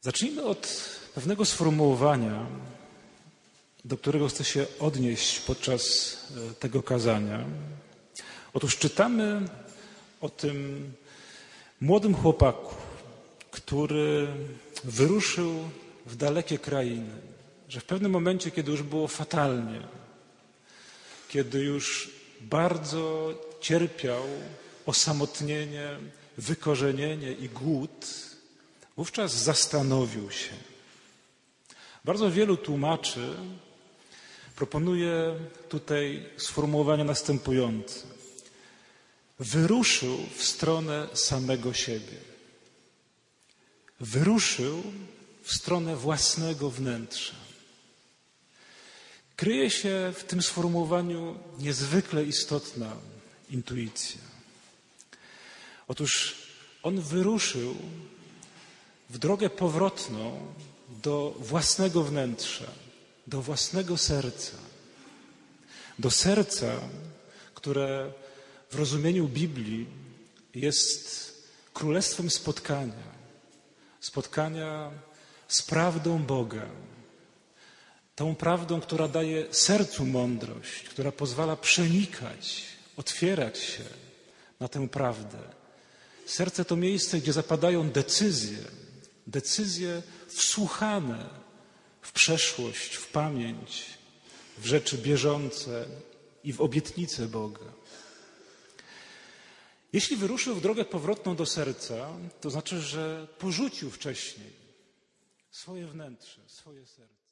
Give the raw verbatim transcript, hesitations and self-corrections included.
Zacznijmy od pewnego sformułowania, do którego chcę się odnieść podczas tego kazania. Otóż czytamy o tym młodym chłopaku, który wyruszył w dalekie krainy, że w pewnym momencie, kiedy już było fatalnie, kiedy już bardzo cierpiał osamotnienie, wykorzenienie i głód, wówczas zastanowił się. Bardzo wielu tłumaczy proponuje tutaj sformułowanie następujące. Wyruszył w stronę samego siebie. Wyruszył w stronę własnego wnętrza. Kryje się w tym sformułowaniu niezwykle istotna intuicja. Otóż on wyruszył w drogę powrotną do własnego wnętrza, do własnego serca. Do serca, które w rozumieniu Biblii jest królestwem spotkania. Spotkania z prawdą Boga. Tą prawdą, która daje sercu mądrość, która pozwala przenikać, otwierać się na tę prawdę. Serce to miejsce, gdzie zapadają decyzje, decyzje wsłuchane w przeszłość, w pamięć, w rzeczy bieżące i w obietnice Boga. Jeśli wyruszył w drogę powrotną do serca, to znaczy, że porzucił wcześniej swoje wnętrze, swoje serce.